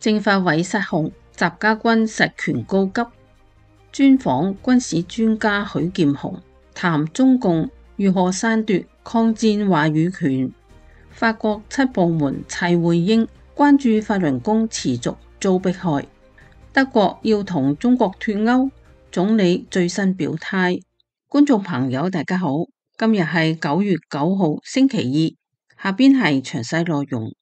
政法委失控，習家軍實權告急。專訪軍事專家許劍虹，談中共如何篡奪抗戰話語權。法國7部門齊回應，關注法輪功持續遭迫害。德國要同中國脫鈎，總理最新表態。觀眾朋友大家好，今日係9月9號星期二，下邊係詳細內容。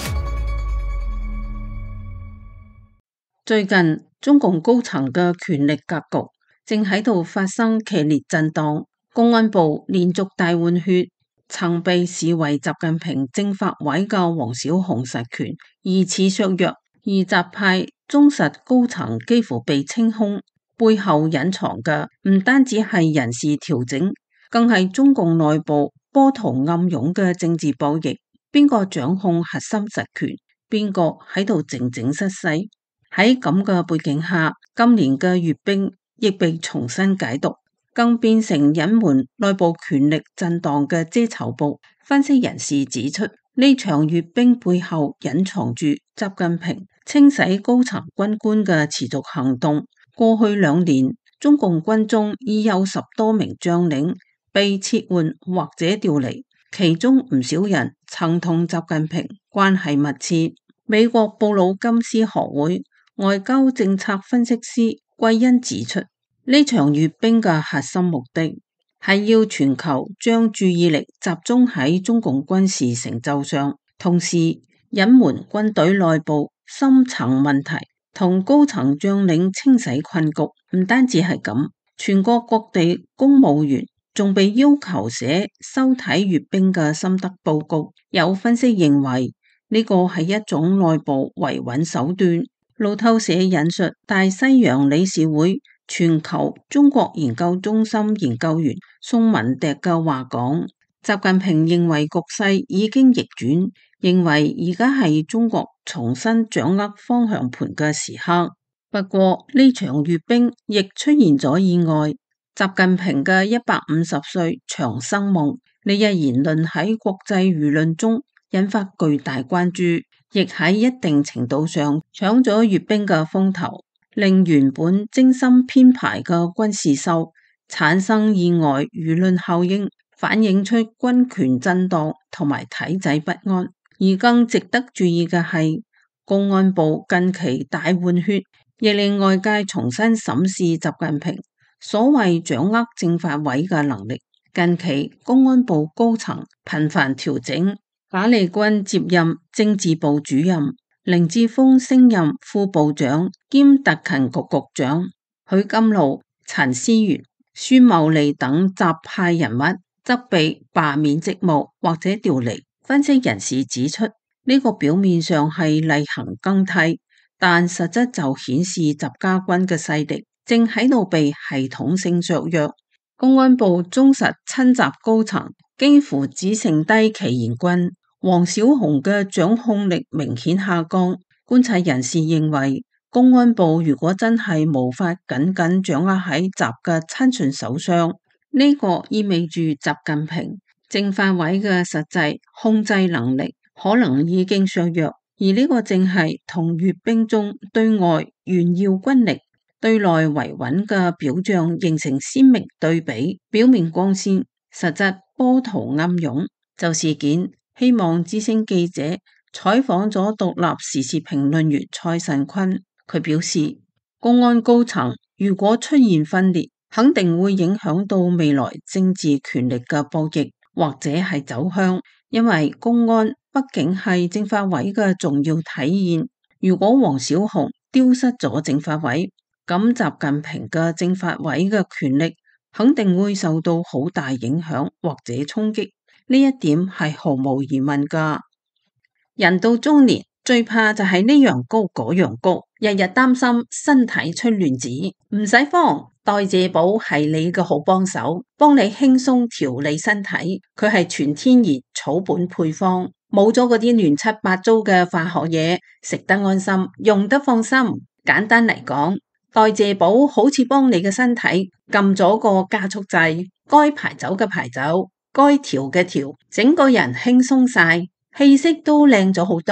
最近中共高層嘅權力格局正喺度發生劇烈震盪，公安部連續大換血，曾被視為習近平政法委嘅王小洪實權疑似削弱，而習派忠實高層幾乎被清空，背後隱藏嘅唔單止係人事調整，更係中共內部波濤暗湧嘅政治博弈，邊個掌控核心實權，邊個喺度靜靜失勢。喺咁嘅背景下，今年嘅閱兵亦被重新解讀，更變成隱瞞內部權力震盪嘅遮醜布。分析人士指出，呢場閱兵背後隱藏住習近平清洗高層軍官嘅持續行動。過去2年，中共軍中已有10多名將領被撤換或者調離，其中唔少人曾同習近平關係密切。美國布魯金斯學會外交政策分析師桂恩指出，呢場閱兵嘅核心目的係要全球將注意力集中喺中共軍事成就上，同時隱瞞軍隊內部深層問題同高層將領清洗困局。唔單止係咁，全國各地公務員仲被要求寫收睇閱兵嘅心得報告。有分析認為，呢個係一種內部維穩手段。路透社引述大西洋理事會全球中國研究中心研究員宋文迪嘅話講，習近平認為局勢已經逆轉，認為而家係中國重新掌握方向盤嘅時刻。不過呢場閱兵亦出現咗意外，習近平嘅150歲長生夢呢一言論喺國際輿論中引發巨大關注，亦喺一定程度上搶咗閱兵嘅風頭，令原本精心編排嘅軍事秀產生意外輿論效應，反映出軍權震盪同埋體制不安。而更值得注意嘅係，公安部近期大換血，亦令外界重新審視習近平所謂掌握政法委嘅能力。近期公安部高層頻繁調整，賈利軍接任政治部主任，凌志峰升任副部長兼特勤局局長，許金露、陳思源、孫茂利等習派人物則被罷免職務或者調離。分析人士指出，呢個表面上係例行更替，但實質就顯示習家軍嘅勢力正喺度被系統性削弱。公安部忠實親習高層幾乎只剩低祁延軍，王小洪嘅掌控力明顯下降。觀察人士認為，公安部如果真係無法緊緊掌握喺習嘅親信手上，呢個意味住習近平政法委嘅實際控制能力可能已經削弱，而呢個正係同閱兵中對外炫耀軍力、對內維穩嘅表象形成鮮明對比。表面光鮮，實質波濤暗湧。就事件，希望之聲記者採訪咗獨立時事評論員蔡慎坤，佢表示，公安高層如果出現分裂，肯定會影響到未來政治權力嘅博弈或者係走向，因為公安畢竟係政法委嘅重要體現。如果王小洪丟失咗政法委，咁習近平嘅政法委嘅權力肯定會受到好大影響或者衝擊，呢一點係毫無疑問噶。人到中年最怕就係呢樣高嗰樣高，日日擔心身體出亂子。唔使慌，代謝寶係你嘅好幫手，幫你輕鬆調理身體。佢係全天然草本配方，冇咗嗰啲亂七八糟嘅化學嘢，食得安心，用得放心。簡單嚟講，代謝寶好似幫你嘅身體撳咗個加速掣，該排走嘅排走，該調嘅調，整個人輕鬆晒，氣色都靚咗好多。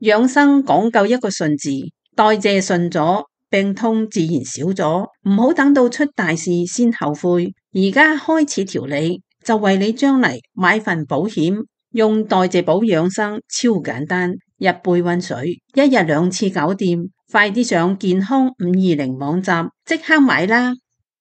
養生講究一個順字，代謝順咗，病痛自然少咗。唔好等到出大事先後悔，而家開始調理，就為你將嚟買份保險。用代謝寶養生超簡單，一杯溫水，一日2次搞掂。快啲上健康520網站即刻買啦！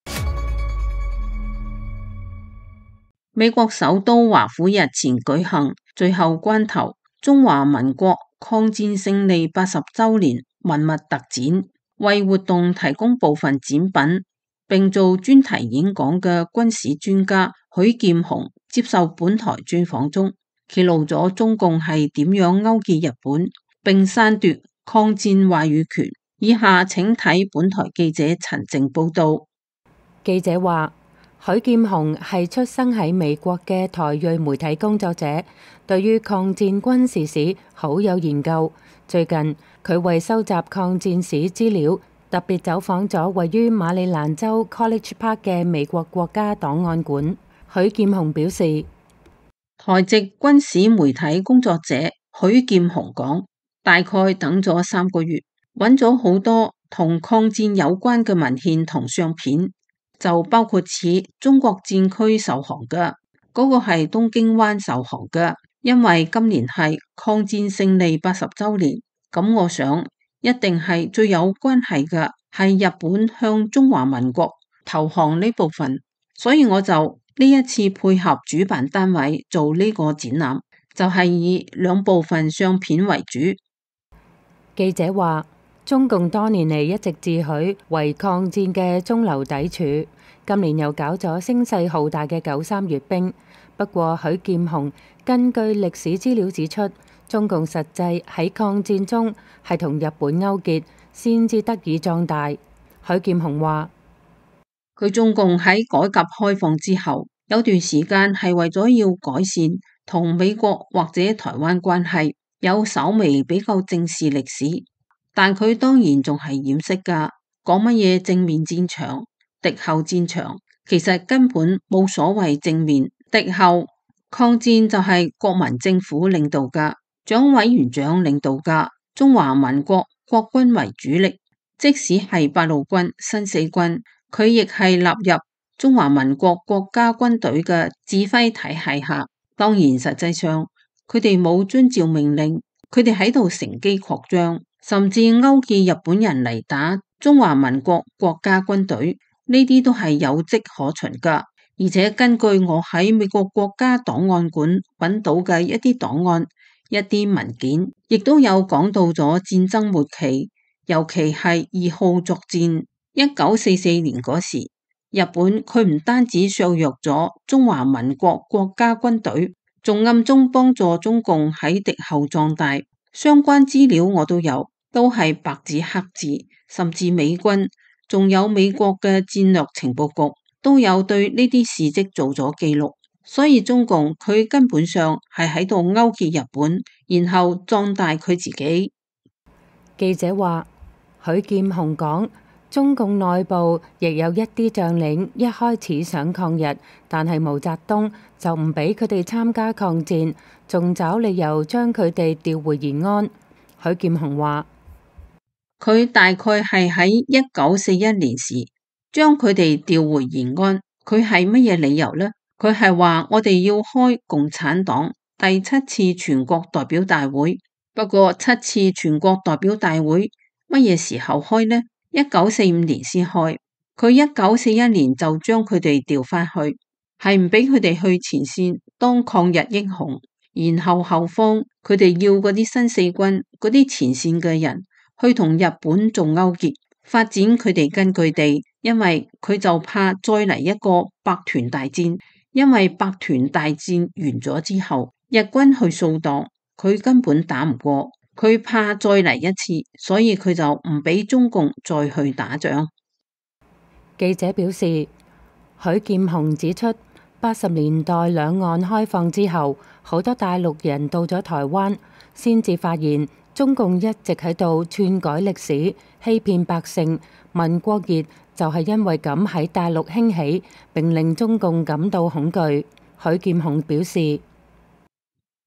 美國首都華府日前舉行最後關頭中華民國抗戰勝利80週年文物特展，為活動提供部分展品，並做專題演講嘅軍事專家許劍虹接受本台專訪中，揭露咗中共係點樣勾結日本，並篡奪抗戰話語權。以下請睇本台記者陳靜報道。 記者話，許劍虹係出生喺美國嘅台裔媒體工作者，對於抗戰軍事史好有研究。最近佢為收集抗戰史資料，特別走訪咗位於馬里蘭州 College Park 嘅美國國家檔案館。許劍虹表示， 台籍軍事媒體工作者許劍虹講，大概等咗3個月，揾咗好多同抗戰有關嘅文獻同相片，就包括似中國戰區受降嘅嗰個係東京灣受降嘅，因為今年係抗戰勝利80週年，咁我想一定係最有關係嘅係日本向中華民國投降呢部分，所以我就呢一次配合主辦單位做呢個展覽，就係以2部分相片為主。 記者話，中共多年嚟一直自詡為抗戰嘅中流砥柱，今年又搞咗聲勢浩大嘅93閱兵。不過許劍虹根據歷史資料指出，中共實際喺抗戰中係同日本勾結，先至得以壯大。許劍虹話， 佢中共喺改革開放之後，有段時間係為咗要改善同美國或者台灣關係，有稍微比較正視歷史，但佢當然仲係掩飾㗎，講乜嘢正面戰場、敵後戰場，其實根本冇所謂正面敵後。抗戰就係國民政府領導㗎，蔣委員長領導㗎，中華民國國軍為主力，即使係八路軍、新四軍，佢亦係納入中華民國國家軍隊嘅指揮體系下。當然實際上佢哋冇遵照命令，佢哋喺度乘機擴張，甚至勾結日本人嚟打中華民國國家軍隊，呢啲都係有跡可循噶。而且根據我喺美國國家檔案館揾到嘅一啲檔案、一啲文件，亦都有講到咗戰爭末期，尤其係2號作戰1944年嗰時，日本佢唔單止削弱咗中華民國國家軍隊，仲暗中幫助中共喺敵後壯大。相關資料我都有，都係白紙黑字，甚至美軍仲有美國嘅戰略情報局都有對呢啲事蹟做咗記錄。所以中共佢根本上係喺度勾結日本，然後壯大佢自己。 記者話，許劍虹講，中共內部亦有一啲將領一開始想抗日，但係毛澤東就唔俾佢哋參加抗戰，仲找理由將佢哋調回延安。許劍虹話， 佢大概係喺1941年時將佢哋調回延安，佢係乜嘢理由呢？佢係話我哋要開共產黨第7次全國代表大會，不過7次全國代表大會乜嘢時候開呢？1945年先開，佢1941年就將佢哋調翻去，係唔俾佢哋去前線當抗日英雄，然後後方佢哋要嗰啲新四軍嗰啲前線嘅人去同日本做勾結，發展佢哋根據地，因為佢就怕再嚟一個百團大戰，因為百團大戰完咗之後，日軍去掃蕩，佢根本打唔過，佢怕再嚟一次，所以佢就唔俾中共再去打仗。 記者表示，許劍虹指出，80年代兩岸開放之後，好多大陸人到咗台灣，先至發現中共一直喺度篡改歷史，欺騙百姓。民國熱就係因為咁喺大陸興起，並令中共感到恐懼。許劍虹表示。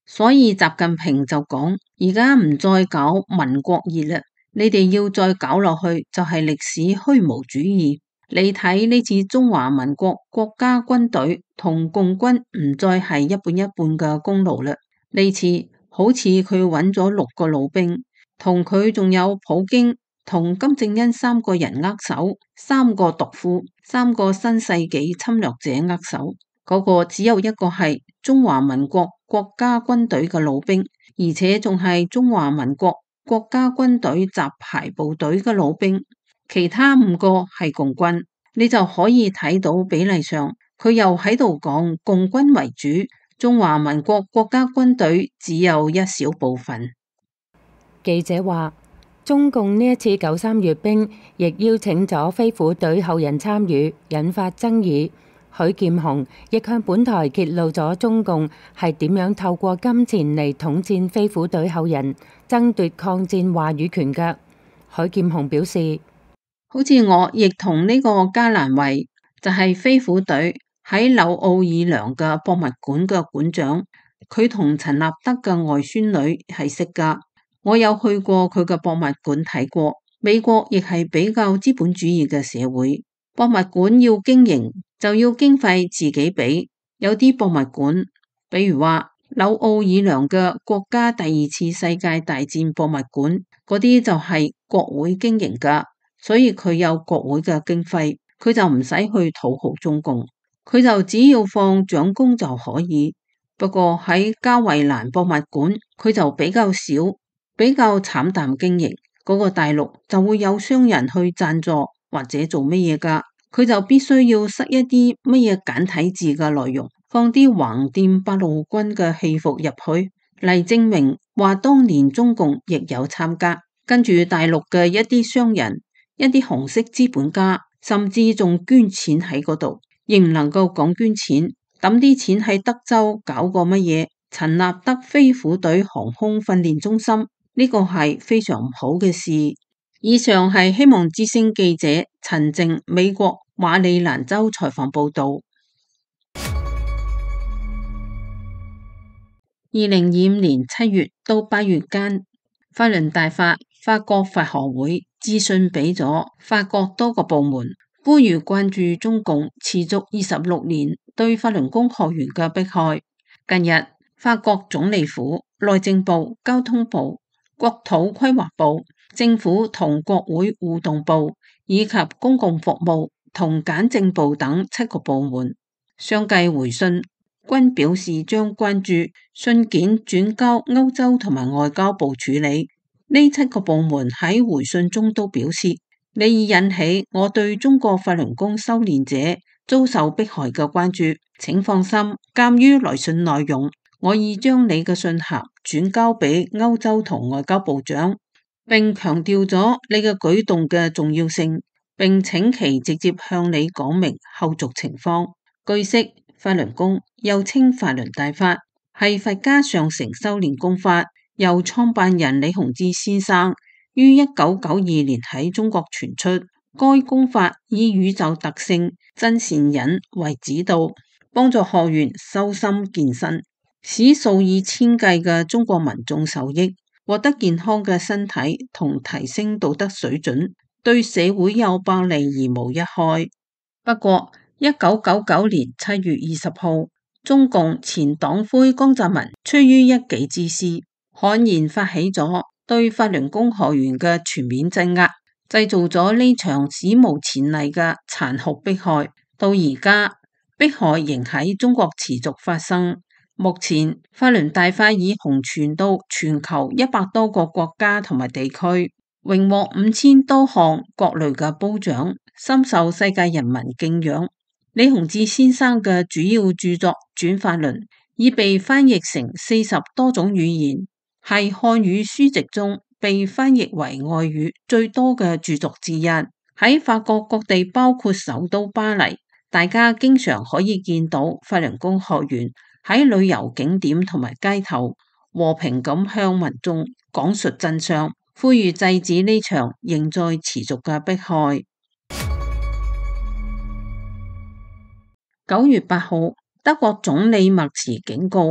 所以習近平就講：而家唔再搞民國熱啦，你哋要再搞落去就係歷史虛無主義。你睇呢次中華民國國家軍隊同共軍唔再係一半一半嘅功勞啦，呢次好似佢揾咗6個老兵，同佢仲有普京同金正恩3個人握手，3個毒婦，3個新世紀侵略者握手，嗰個只有一個係中華民國國家軍隊嘅老兵，而且仲係中華民國國家軍隊雜牌部隊嘅老兵。其他5個係共軍，你就可以睇到比例上，佢又喺度講共軍為主，中華民國國家軍隊只有一小部分。 記者話，中共呢一次93閱兵亦邀請咗飛虎隊後人參與，引發爭議。許劍虹亦向本台揭露咗中共係點樣透過金錢嚟統戰飛虎隊後人，爭奪抗戰話語權嘅。許劍虹表示， 好似我亦同呢個加蘭衛，就係飛虎隊喺紐奧爾良嘅博物館嘅館長，佢同陳立德嘅外孫女係識噶。我有去過佢嘅博物館睇過。美國亦係比較資本主義嘅社會，博物館要經營就要經費自己俾。有啲博物館，比如話紐奧爾良嘅國家第2次世界大戰博物館，嗰啲就係國會經營噶。所以佢有國會嘅經費，佢就唔使去討好中共，佢就只要放蔣公就可以。不過喺加維蘭博物館，佢就比較少，比較慘淡經營。嗰個大陸就會有商人去贊助或者做乜嘢噶，佢就必須要塞一啲乜嘢簡體字嘅內容，放啲橫店八路軍嘅戲服入去，嚟證明話當年中共亦有參加。跟住大陸嘅一啲商人，一啲紅色資本家，甚至仲捐錢喺嗰度，亦唔能夠講捐錢，抌啲錢喺德州搞個乜嘢陳納德飛虎隊航空訓練中心，呢個係非常唔好嘅事。以上係希望之聲記者陳靜美國馬里蘭州採訪報道。2025年7月到8月間，法輪大法法國法學會致信俾咗法國多個部門，呼籲關注中共持續26年對法輪功學員嘅迫害。近日，法國總理府、內政部、交通部、國土規劃部、政府同國會互動部以及公共服務同簡政部等7個部門相繼回信，均表示將關注信件轉交歐洲同埋外交部處理。呢7個部門喺回信中都表示，你已引起我對中國法輪功修煉者遭受迫害嘅關注，請放心。鑒於來信內容，我已將你嘅信函轉交俾歐洲同外交部長，並強調咗你嘅舉動嘅重要性，並請其直接向你講明後續情況。據悉，法輪功又稱法輪大法，係佛家上乘修煉功法，由創辦人李洪志先生於1992年喺中國傳出。該功法以宇宙特性真善忍為指導，幫助學員修心健身，使數以千計嘅中國民眾受益，獲得健康嘅身體同提升道德水準，對社會有百利而無一害。不過1999年7月20號，中共前黨魁江澤民出於一己之私，悍然發起咗對法輪功學員嘅全面鎮壓，製造咗呢場史無前例嘅殘酷迫害。到而家，迫害仍喺中國持續發生。目前法輪大法已紅傳到全球100多個國家同埋地區，榮獲5000多項各類嘅褒獎，深受世界人民敬仰。李洪志先生嘅主要著作《轉法輪》已被翻譯成40多種語言，係漢語書籍中被翻譯為外語最多嘅著作之一。喺法國各地，包括首都巴黎，大家經常可以見到法輪功學員喺旅遊景點同埋街頭和平咁向民眾講述真相，呼籲制止呢場仍在持續嘅迫害。9月8號，德國總理默茨警告，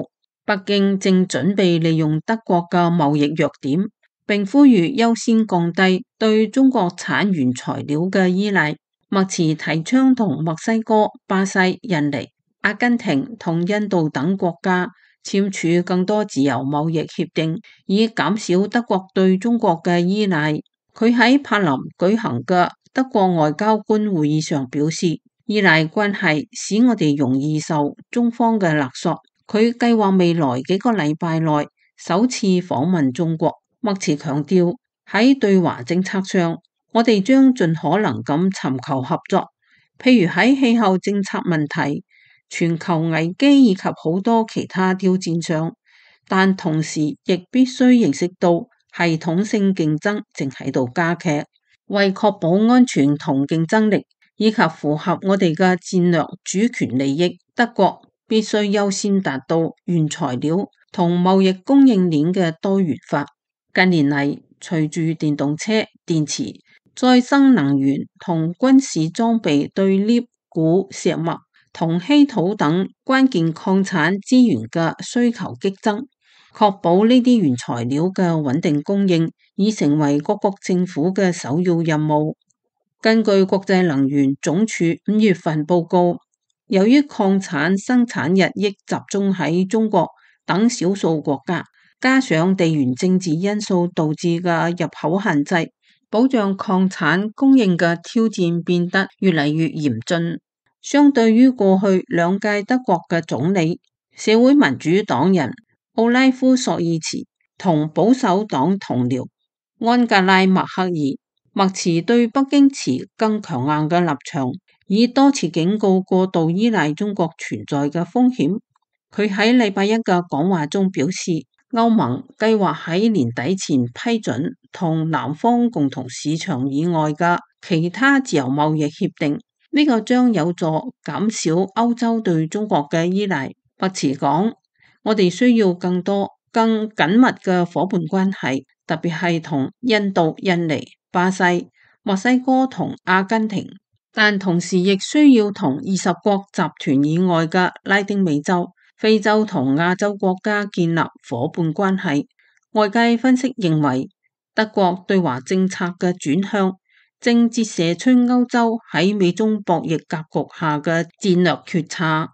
北京正準備利用德國嘅貿易弱點，並呼籲優先降低對中國產原材料嘅依賴。默茨提倡同墨西哥、巴西、印尼、阿根廷同印度等國家簽署更多自由貿易協定，以減少德國對中國嘅依賴。佢喺柏林舉行嘅德國外交官會議上表示，依賴關係使我哋容易受中方嘅勒索。佢計劃未來幾個禮拜內首次訪問中國。默茨強調，喺對華政策上，我哋將盡可能咁尋求合作，譬如喺氣候政策問題、全球危機以及好多其他挑戰上，但同時亦必須認識到系統性競爭正喺度加劇，為確保安全同競爭力，以及符合我哋嘅戰略主權利益，德國必須優先達到原材料同貿易供應鏈嘅多元化。近年嚟，隨住電動車、電池、再生能源同軍事裝備對鎳、鈷、石墨同稀土等關鍵礦產資源嘅需求激增，確保呢啲原材料嘅穩定供應已成為各國政府嘅首要任務。根據國際能源總署5月份報告，由於礦產生產日益集中喺中國等少數國家，加上地緣政治因素導致嘅入口限制，保障礦產供應嘅挑戰變得越嚟越嚴峻。相對於過去2屆德國嘅總理，社會民主黨人奧拉夫·索爾茨同保守黨同僚安格拉·默克爾，默茨對北京持更強硬嘅立場，以多次警告過度依賴中國存在嘅風險。佢喺禮拜一嘅講話中表示，歐盟計劃喺年底前批准同南方共同市場以外嘅其他自由貿易協定，呢個將有助減少歐洲對中國嘅依賴。默茨講，我哋需要更多、更緊密嘅夥伴關係，特別係同印度、印尼、巴西、墨西哥同阿根廷，但同時亦需要同20國集團以外嘅拉丁美洲、非洲同亞洲國家建立夥伴關係。外界分析認為，德國對華政策嘅轉向正折射出歐洲喺美中博弈格局下嘅戰略決策。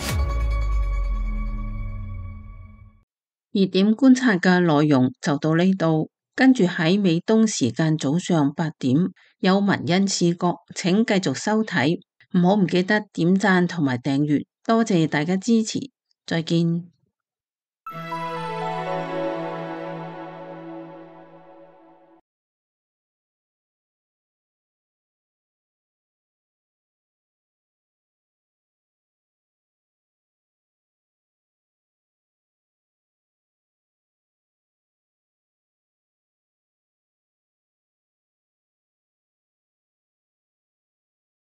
熱點觀察嘅內容就到呢度，跟住喺美東時間早上8點有文欣視角，請繼續收睇，唔記得點讚同埋訂閱，多謝大家支持，再見。